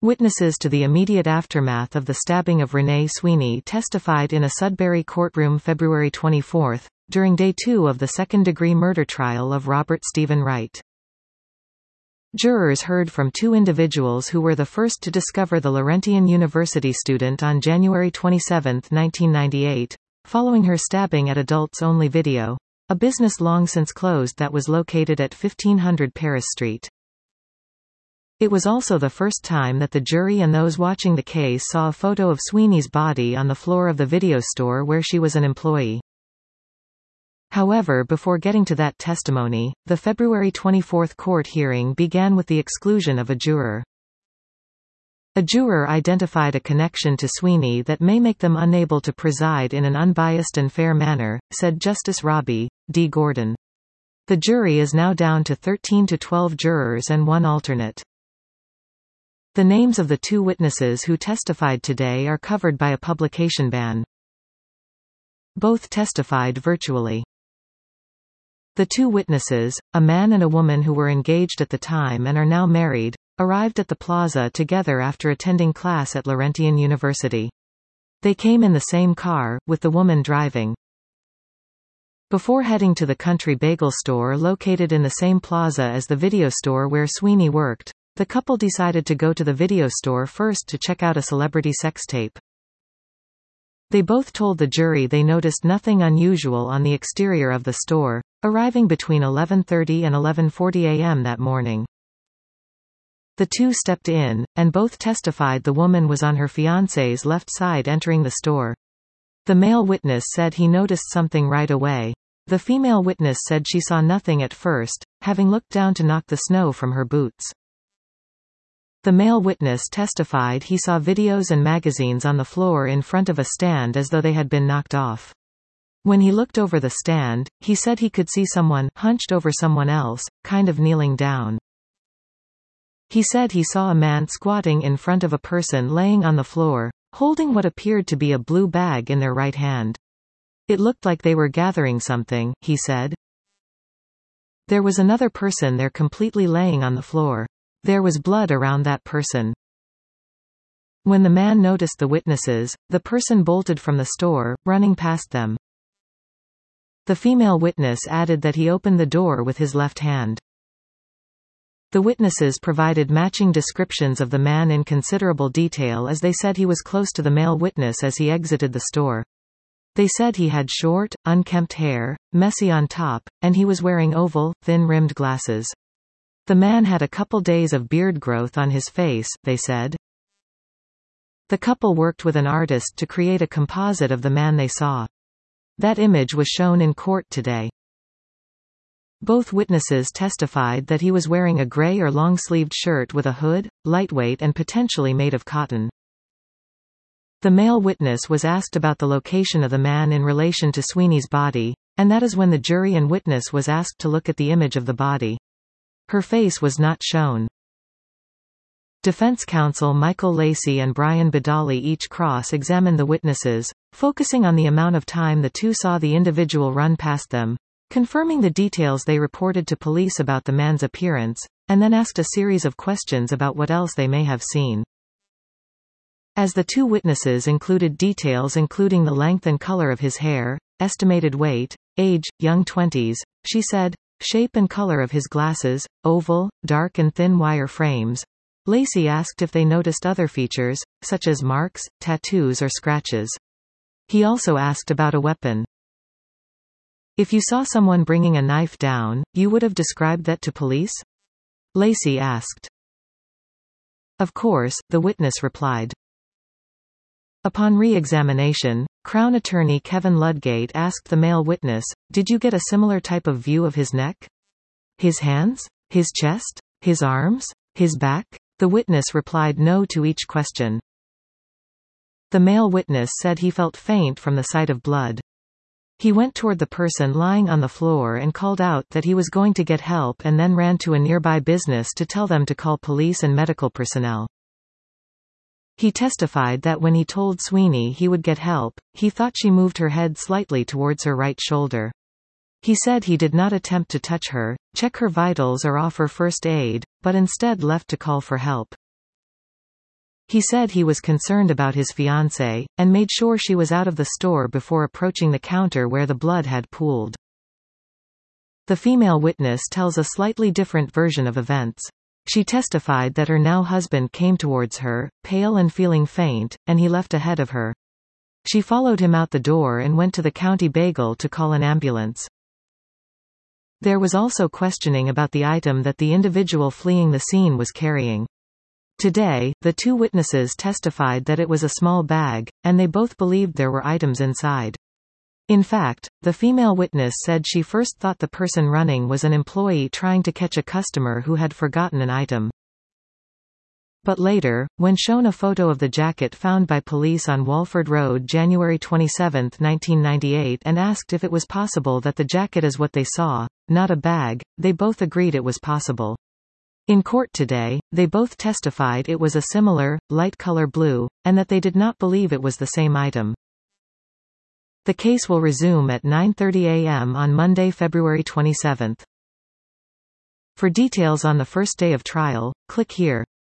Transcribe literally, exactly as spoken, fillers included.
Witnesses to the immediate aftermath of the stabbing of Renee Sweeney testified in a Sudbury courtroom February twenty-fourth, during day two of the second-degree murder trial of Robert Stephen Wright. Jurors heard from two individuals who were the first to discover the Laurentian University student on January twenty-seventh, nineteen ninety-eight, following her stabbing at Adults-Only Video, a business long since closed that was located at fifteen hundred Paris Street. It was also the first time that the jury and those watching the case saw a photo of Sweeney's body on the floor of the video store where she was an employee. However, before getting to that testimony, the February twenty-fourth court hearing began with the exclusion of a juror. A juror identified a connection to Sweeney that may make them unable to preside in an unbiased and fair manner, said Justice Robbie D. Gordon. The jury is now down to thirteen to twelve jurors and one alternate. The names of the two witnesses who testified today are covered by a publication ban. Both testified virtually. The two witnesses, a man and a woman who were engaged at the time and are now married, arrived at the plaza together after attending class at Laurentian University. They came in the same car, with the woman driving. Before heading to the Country Bagel store located in the same plaza as the video store where Sweeney worked, the couple decided to go to the video store first to check out a celebrity sex tape. They both told the jury they noticed nothing unusual on the exterior of the store, arriving between eleven thirty and eleven forty a m that morning. The two stepped in, and both testified the woman was on her fiancé's left side entering the store. The male witness said he noticed something right away. The female witness said she saw nothing at first, having looked down to knock the snow from her boots. The male witness testified he saw videos and magazines on the floor in front of a stand as though they had been knocked off. When he looked over the stand, he said he could see someone hunched over someone else, kind of kneeling down. He said he saw a man squatting in front of a person laying on the floor, holding what appeared to be a blue bag in their right hand. It looked like they were gathering something, he said. There was another person there completely laying on the floor. There was blood around that person. When the man noticed the witnesses, the person bolted from the store, running past them. The female witness added that he opened the door with his left hand. The witnesses provided matching descriptions of the man in considerable detail as they said he was close to the male witness as he exited the store. They said he had short, unkempt hair, messy on top, and he was wearing oval, thin-rimmed glasses. The man had a couple days of beard growth on his face, they said. The couple worked with an artist to create a composite of the man they saw. That image was shown in court today. Both witnesses testified that he was wearing a gray or long-sleeved shirt with a hood, lightweight and potentially made of cotton. The male witness was asked about the location of the man in relation to Sweeney's body, and that is when the jury and witness was asked to look at the image of the body. Her face was not shown. Defense counsel Michael Lacey and Brian Badali each cross-examined the witnesses, focusing on the amount of time the two saw the individual run past them, confirming the details they reported to police about the man's appearance, and then asked a series of questions about what else they may have seen. As the two witnesses included details including the length and color of his hair, estimated weight, age, young twenties, she said, shape and color of his glasses, oval, dark and thin wire frames. Lacey asked if they noticed other features, such as marks, tattoos or scratches. He also asked about a weapon. If you saw someone bringing a knife down, you would have described that to police? Lacey asked. Of course, the witness replied. Upon re-examination, Crown Attorney Kevin Ludgate asked the male witness, did you get a similar type of view of his neck? His hands? His chest? His arms? His back? The witness replied no to each question. The male witness said he felt faint from the sight of blood. He went toward the person lying on the floor and called out that he was going to get help and then ran to a nearby business to tell them to call police and medical personnel. He testified that when he told Sweeney he would get help, he thought she moved her head slightly towards her right shoulder. He said he did not attempt to touch her, check her vitals or offer first aid, but instead left to call for help. He said he was concerned about his fiancée, and made sure she was out of the store before approaching the counter where the blood had pooled. The female witness tells a slightly different version of events. She testified that her now husband came towards her, pale and feeling faint, and he left ahead of her. She followed him out the door and went to the county bagel to call an ambulance. There was also questioning about the item that the individual fleeing the scene was carrying. Today, the two witnesses testified that it was a small bag, and they both believed there were items inside. In fact, the female witness said she first thought the person running was an employee trying to catch a customer who had forgotten an item. But later, when shown a photo of the jacket found by police on Walford Road January twenty-seventh nineteen ninety-eight and asked if it was possible that the jacket is what they saw, not a bag, they both agreed it was possible. In court today, they both testified it was a similar, light color blue, and that they did not believe it was the same item. The case will resume at nine thirty a m on Monday, February twenty-seventh. For details on the first day of trial, click here.